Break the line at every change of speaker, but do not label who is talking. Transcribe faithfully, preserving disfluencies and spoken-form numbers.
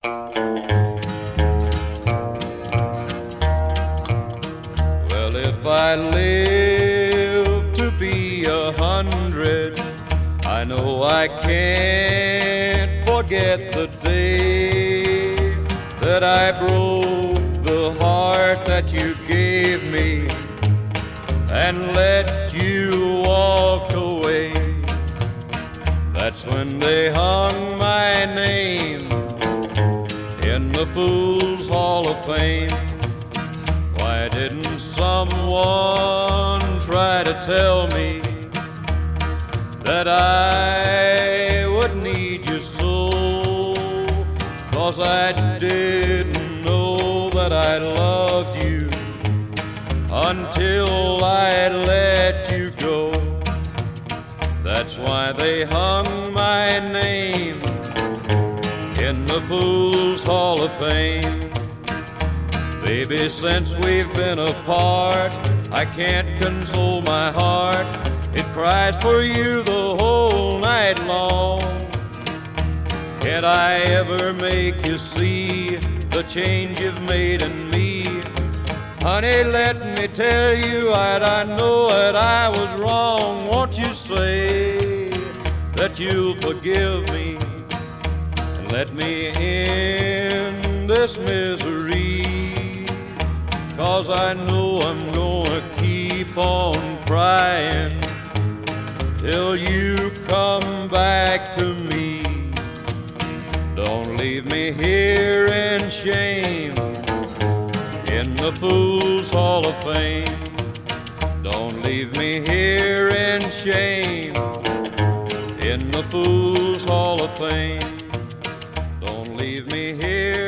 Well, if I live to be a hundred, I know I can't forget the day that I broke the heart that you gave me and let you walk away. That's when they hung my name in the Fools Hall of Fame. Why didn't someone try to tell me that I would need you so? 'Cause I didn't know that I loved you until I let you go. That's why they hung my name in the Fools Hall of Fame. Baby, since we've been apart, I can't console my heart. It cries for you the whole night long. Can't I ever make you see the change you've made in me? Honey, let me tell you that I know that I was wrong. Won't you say that you'll forgive me and let me end this misery? 'Cause I know I'm gonna keep on crying till you come back to me. Don't leave me here in shame in the Fools Hall of Fame. Don't leave me here in shame in the Fools Hall of Fame. Don't leave me here